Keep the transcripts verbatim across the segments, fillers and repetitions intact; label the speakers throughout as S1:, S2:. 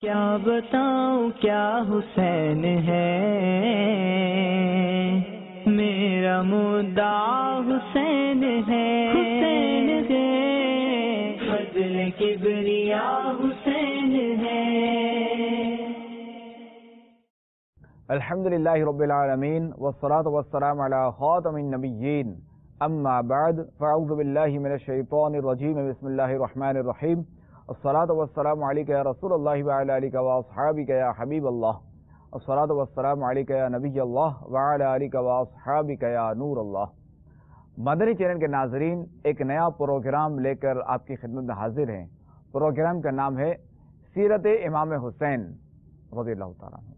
S1: کیا بتاؤں کیا حسین ہے، میرا مدعا حسین ہے، حسین ہے، فضل کبریا حسین ہے۔
S2: الحمدللہ رب العالمین والصلاة والسلام علی خاتم النبیین، اما بعد فاعوذ باللہ من الشیطان الرجیم، بسم اللہ الرحمن الرحیم۔ الصلاة والسلام علیکہ یا رسول اللہ وعلی آلہ واصحابہ یا حبیب اللہ، الصلاة والسلام علیکہ یا نبی اللہ وعلی آلہ واصحابہ یا نور اللہ۔ مدنی چینل کے ناظرین، ایک نیا پروگرام لے کر آپ کی خدمت میں حاضر ہیں۔ پروگرام کا نام ہے سیرت امام حسین رضی اللہ تعالیٰ عنہ۔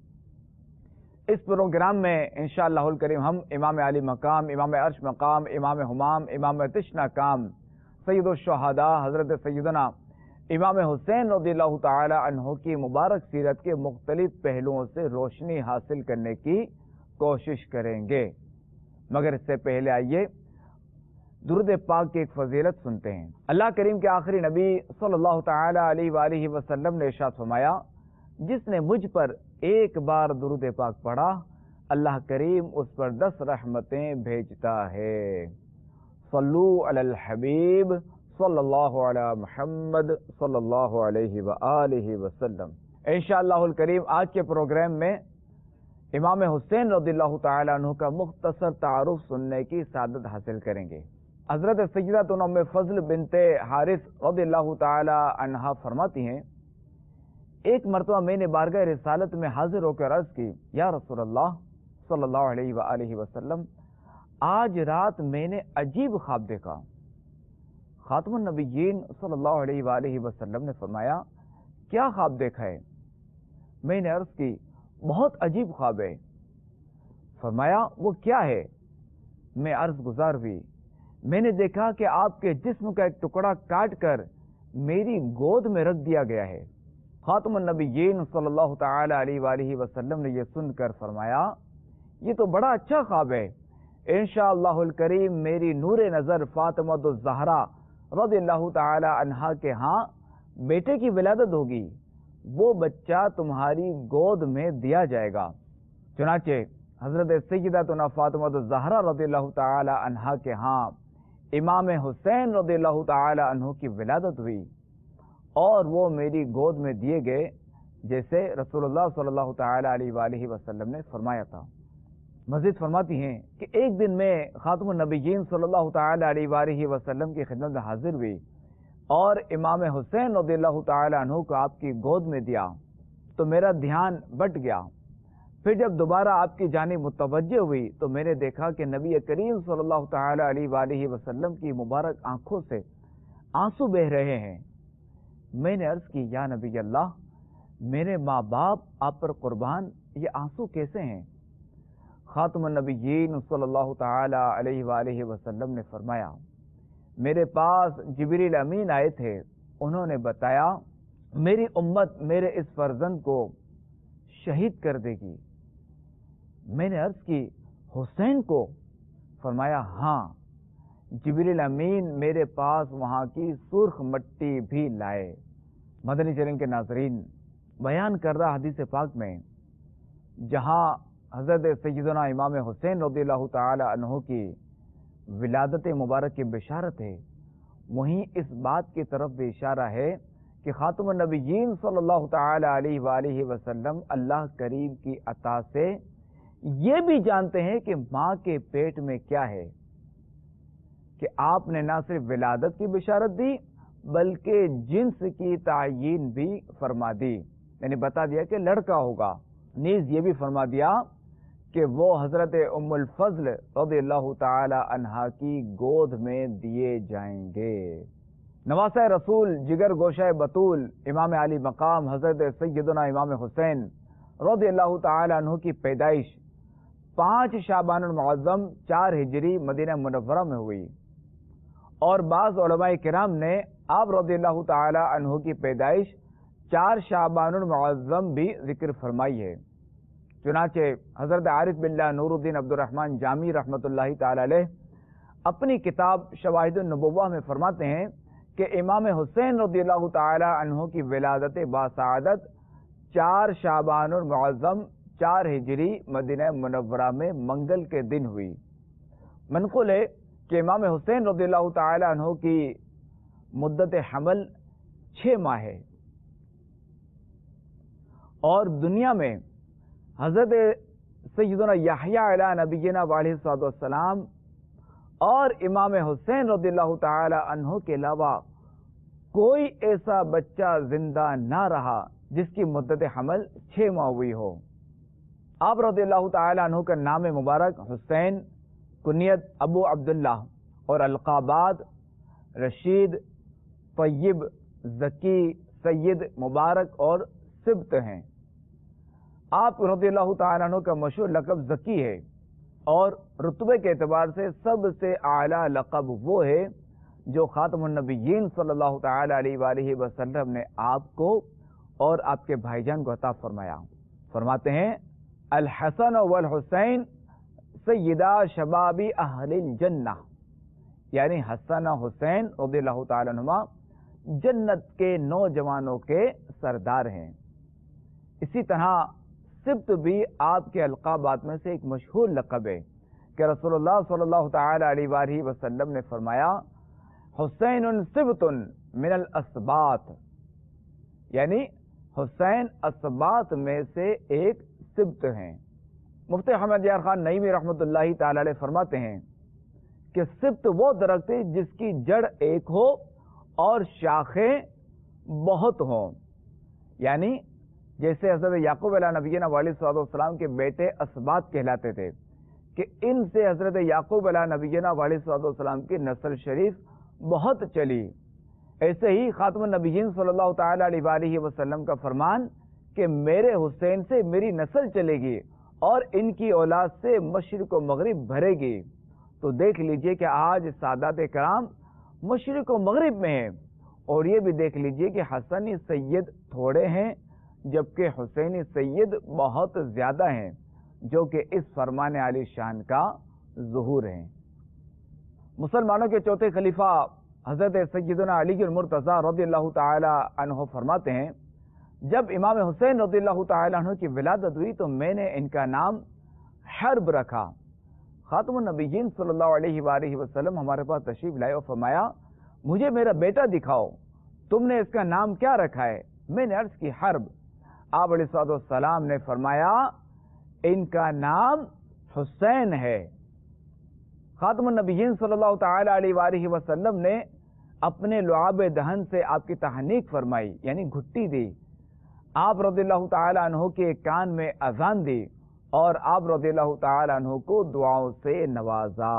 S2: اس پروگرام میں انشاءاللہ الکریم ہم امام علی مقام، امام عرش مقام، امام حمام، امام تشنا کام، سید الشہداء حضرت سیدنا امام حسین رضی اللہ تعالی عنہ کی مبارک سیرت کے مختلف پہلوؤں سے روشنی حاصل کرنے کی کوشش کریں گے، مگر اس سے پہلے آئیے درود پاک کی ایک فضیلت سنتے ہیں۔ اللہ کریم کے آخری نبی صلی اللہ تعالی علیہ وآلہ وسلم نے ارشاد فرمایا، جس نے مجھ پر ایک بار درود پاک پڑھا، اللہ کریم اس پر دس رحمتیں بھیجتا ہے۔ صلو علی الحبیب صلی اللہ علی محمد صلی اللہ علیہ وآلہ وسلم۔ انشاءاللہ الکریم آج کے پروگرام میں امام حسین رضی اللہ تعالی عنہ کا مختصر تعارف سننے کی سعادت حاصل کریں گے۔ حضرت سیدہ ام فضل بنت حارث رضی اللہ تعالی عنہ فرماتی ہیں، ایک مرتبہ میں نے بارگاہ رسالت میں حاضر ہو کر عرض کی، یا رسول اللہ صلی اللہ علیہ وآلہ وسلم، آج رات میں نے عجیب خواب دیکھا۔ خاتم النبیین صلی اللہ علیہ وآلہ وسلم نے فرمایا، کیا خواب دیکھا ہے؟ میں نے عرض کی، بہت عجیب خواب ہے۔ فرمایا، وہ کیا ہے؟ میں عرض گزار ہوئی، میں نے دیکھا کہ آپ کے جسم کا ایک ٹکڑا کاٹ کر میری گود میں رکھ دیا گیا ہے۔ خاتم النبیین صلی اللہ تعالی علیہ وآلہ وسلم نے یہ سن کر فرمایا، یہ تو بڑا اچھا خواب ہے، انشاءاللہ الکریم میری نور نظر فاطمہ الزہرا رضی اللہ تعالی عنہا کے ہاں بیٹے کی ولادت ہوگی، وہ بچہ تمہاری گود میں دیا جائے گا۔ چنانچہ حضرت سیدہ فاطمہ الزہرا رضی اللہ تعالی عنہا کے ہاں امام حسین رضی اللہ تعالی عنہ کی ولادت ہوئی اور وہ میری گود میں دیے گئے، جیسے رسول اللہ صلی اللہ تعالی علیہ وآلہ وسلم نے فرمایا تھا۔ مزید فرماتی ہیں کہ ایک دن میں خاتم النبیین صلی اللہ تعالی علیہ وآلہ وسلم کی خدمت میں حاضر ہوئی اور امام حسین رضی اللہ تعالی عنہ کو آپ کی گود میں دیا تو میرا دھیان بٹ گیا۔ پھر جب دوبارہ آپ کی جانب متوجہ ہوئی تو میں نے دیکھا کہ نبی کریم صلی اللہ تعالی علیہ وآلہ وسلم کی مبارک آنکھوں سے آنسو بہہ رہے ہیں۔ میں نے عرض کی، یا نبی اللہ، میرے ماں باپ آپ پر قربان، یہ آنسو کیسے ہیں؟ خاتم النبیین صلی اللہ تعالی علیہ وآلہ وسلم نے فرمایا، میرے پاس جبریل امین آئے تھے، انہوں نے بتایا میری امت میرے اس فرزند کو شہید کر دے گی۔ میں نے عرض کی، حسین کو؟ فرمایا، ہاں، جبریل امین میرے پاس وہاں کی سرخ مٹی بھی لائے۔ مدنی چینل کے ناظرین، بیان کردہ حدیث پاک میں جہاں حضرت سیدنا امام حسین رضی اللہ تعالی عنہ کی ولادت مبارک کی بشارت ہے، وہیں اس بات کی طرف بھی اشارہ ہے کہ خاتم النبیین صلی اللہ تعالی علیہ وآلہ وسلم اللہ کریم کی عطا سے یہ بھی جانتے ہیں کہ ماں کے پیٹ میں کیا ہے، کہ آپ نے نہ صرف ولادت کی بشارت دی بلکہ جنس کی تعیین بھی فرما دی، یعنی بتا دیا کہ لڑکا ہوگا، نیز یہ بھی فرما دیا کہ وہ حضرت ام الفضل رضی اللہ تعالی عنہا کی گود میں دیے جائیں گے۔ نواسہ رسول، جگر گوشہ بطول، امام علی مقام حضرت سیدنا امام حسین رضی اللہ تعالی عنہ کی پیدائش پانچ شعبان المعظم چار ہجری مدینہ منورہ میں ہوئی، اور بعض علماء کرام نے آپ رضی اللہ تعالی عنہ کی پیدائش چار شعبان المعظم بھی ذکر فرمائی ہے۔ چنانچہ حضرت عارف باللہ نور الدین عبد الرحمن جامی رحمۃ اللہ تعالی علیہ اپنی کتاب شواہد النبوہ میں فرماتے ہیں کہ امام حسین رضی اللہ تعالی عنہ کی ولادت باسعادت چار شعبان المعظم چار ہجری مدینہ منورہ میں منگل کے دن ہوئی۔ منقول ہے کہ امام حسین رضی اللہ تعالی عنہ کی مدت حمل چھ ماہ ہے، اور دنیا میں حضرت سیدنا یحییٰ علیہ نبینا علیہ الصلوۃ والسلام اور امام حسین رضی اللہ تعالی عنہ کے علاوہ کوئی ایسا بچہ زندہ نہ رہا جس کی مدت حمل چھ ماہ ہوئی ہو۔ آپ رضی اللہ تعالی عنہ کا نام مبارک حسین، کنیت ابو عبداللہ، اور القابات رشید، طیب، ذکی، سید، مبارک اور سبت ہیں۔ آپ رضی اللہ تعالی عنہ کا مشہور لقب ذکی ہے، اور رتبے کے اعتبار سے سب سے اعلیٰ لقب وہ ہے جو خاتم النبیین صلی اللہ تعالی علیہ وآلہ وسلم نے آپ کو اور آپ کے بھائی جان کو عطا فرمایا۔ فرماتے ہیں الحسن والحسین سیدہ شباب اہل الجنہ، یعنی حسن حسین رضی اللہ تعالی عنہما جنت کے نوجوانوں کے سردار ہیں۔ اسی طرح سبت بھی آپ کے القابات میں سے ایک مشہور لقب ہے کہ رسول اللہ صلی اللہ تعالی علیہ وآلہ وسلم نے فرمایا حسین سبت من الاسباط، یعنی حسین اسباط میں سے ایک سبت ہیں۔ مفتی احمد یار خان نعیمی رحمۃ اللہ تعالی علیہ فرماتے ہیں کہ سبت وہ درخت ہے جس کی جڑ ایک ہو اور شاخیں بہت ہوں، یعنی جیسے حضرت یعقوب علیہ نبینا علیہ الصلوۃ والسلام کے بیٹے اسباط کہلاتے تھے کہ ان سے حضرت یعقوب علیہ نبینا علیہ الصلوۃ والسلام کی نسل شریف بہت چلی، ایسے ہی خاتم النبیین صلی اللہ تعالی علیہ وآلہ وسلم کا فرمان کہ میرے حسین سے میری نسل چلے گی اور ان کی اولاد سے مشرق و مغرب بھرے گی۔ تو دیکھ لیجئے کہ آج سادات کرام مشرق و مغرب میں ہیں، اور یہ بھی دیکھ لیجئے کہ حسنی سید تھوڑے ہیں جبکہ حسینی سید بہت زیادہ ہیں، جو کہ اس فرمان عالی شان کا ظہور ہیں۔ مسلمانوں کے چوتھے خلیفہ حضرت سیدنا علی المرتضیٰ رضی اللہ تعالی عنہ فرماتے ہیں جب امام حسین رضی اللہ تعالی عنہ کی ولادت ہوئی تو میں نے ان کا نام حرب رکھا۔ خاتم النبیین صلی اللہ علیہ وآلہ وسلم ہمارے پاس تشریف لائے اور فرمایا مجھے میرا بیٹا دکھاؤ، تم نے اس کا نام کیا رکھا ہے؟ میں نے عرض کی حرب۔ آپ علیہ الصلوۃ والسلام نے فرمایا ان کا نام حسین ہے۔ خاتم النبیین صلی اللہ تعالی علیہ وآلہ وسلم نے اپنے لعاب دہن سے آپ کی تحنیک فرمائی، یعنی گھٹی دی۔ آپ رضی اللہ تعالی عنہ کے کان میں اذان دی اور آپ رضی اللہ تعالی عنہ کو دعاؤں سے نوازا۔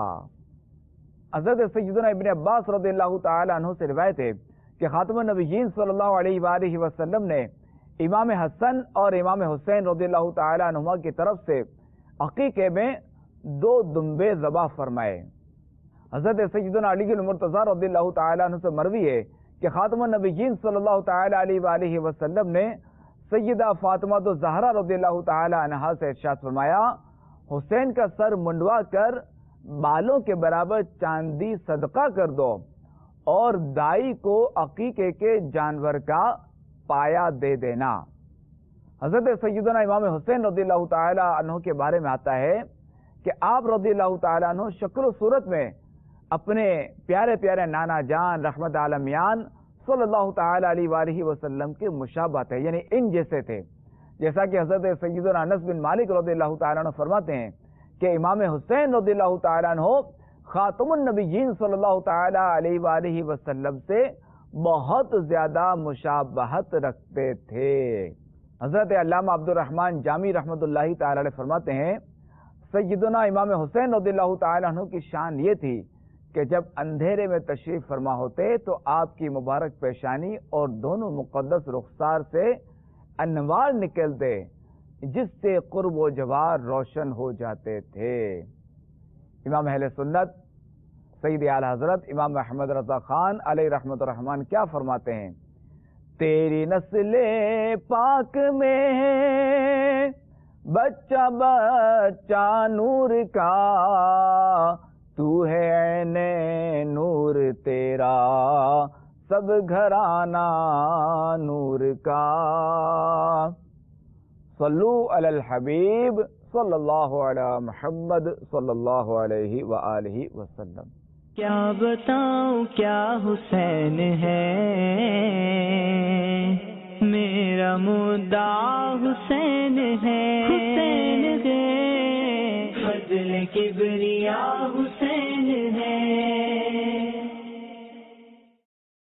S2: حضرت سیدنا ابن عباس رضی اللہ تعالی عنہ سے روایت ہے کہ خاتم النبیین صلی اللہ علیہ وآلہ وسلم نے امام حسن اور امام حسین رضی اللہ تعالی عنہما کی طرف سے عقیقے میں دو دمبے ذبح فرمائے۔ حضرت سیدنا علی المرتضیٰ رضی اللہ تعالی عنہ سے مروی ہے کہ خاتم النبیین صلی اللہ تعالی علیہ وآلہ وسلم نے سیدہ فاطمہ الزہرا رضی اللہ تعالی عنہا سے ارشاد فرمایا حسین کا سر منڈوا کر بالوں کے برابر چاندی صدقہ کر دو اور دائی کو عقیقے کے جانور کا پایا دے دینا۔ حضرت سیدنا امام حسین رضی اللہ تعالی عنہ کے بارے میں آتا ہے کہ آپ رضی اللہ تعالی عنہ شکل و صورت میں اپنے پیارے پیارے نانا جان رحمت عالمیان صلی اللہ تعالی علیہ وآلہ وسلم کے مشابہ تھے، یعنی ان جیسے تھے، جیسا کہ حضرت سیدنا انس بن مالک رضی اللہ تعالی عنہ فرماتے ہیں کہ امام حسین رضی اللہ تعالی عنہ خاتم النبیین صلی اللہ تعالی علیہ وآلہ وسلم سے بہت زیادہ مشابہت رکھتے تھے۔ حضرت علامہ عبد الرحمن جامی رحمت اللہ تعالی علیہ فرماتے ہیں سیدنا امام حسین رضی اللہ تعالی عنہ کی شان یہ تھی کہ جب اندھیرے میں تشریف فرما ہوتے تو آپ کی مبارک پیشانی اور دونوں مقدس رخسار سے انوار نکلتے جس سے قرب و جوار روشن ہو جاتے تھے۔ امام اہل سنت سید اعلی حضرت امام احمد رضا خان علیہ رحمت الرحمن کیا فرماتے ہیں؟ تیری نسل پاک میں بچہ بچہ نور کا، تو ہے عین نور تیرا سب گھرانہ نور کا. صلو علی الحبیب صلی اللہ علی محمد صلی اللہ علیہ وآلہ وسلم.
S1: کیا بتاؤں کیا حسین ہے، میرا مدعا حسین ہے. حسین ہے فضل کبریا حسین ہے.